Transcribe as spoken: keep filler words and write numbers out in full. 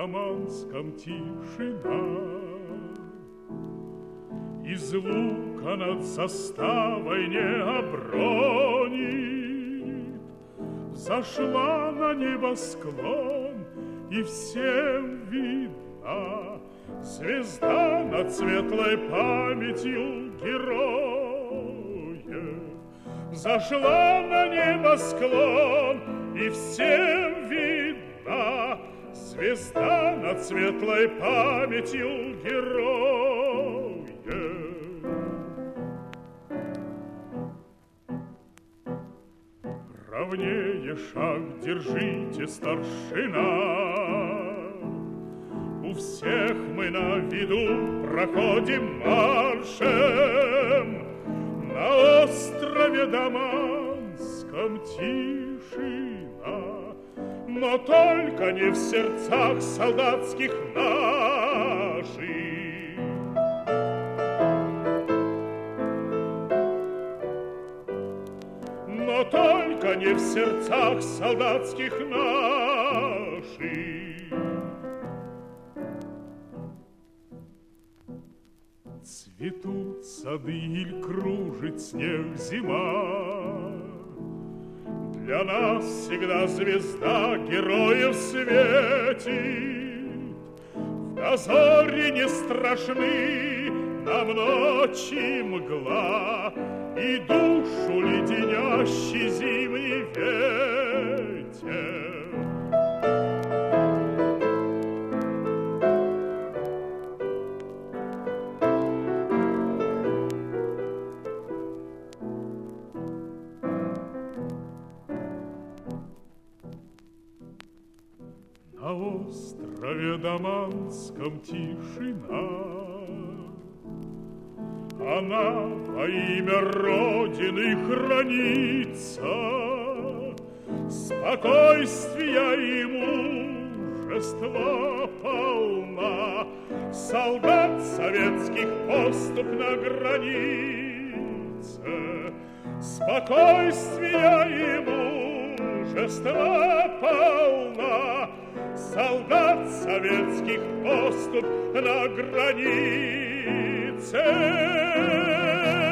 Даманском тишина, и звука над заставой не обронит. Зашла на небосклон, и всем видна звезда над светлой памятью героев. Зашла на небосклон, и всем видна звезда над светлой памятью героев. Ровнее шаг держите, старшина. У всех мы на виду проходим маршем. На острове Даманском тишина, но только не в сердцах солдатских наших. Но только не в сердцах солдатских наших. Цветут сады или кружит снег зима, для нас всегда звезда героев светит. В дозоре не страшны нам ночи мгла и душу леденящий зимний ветер. На острове Даманском тишина, она во имя Родины хранится. Спокойствия и мужества полна солдат советских поступ на границе. Спокойствия и мужества полна солдат советских поступ на границе.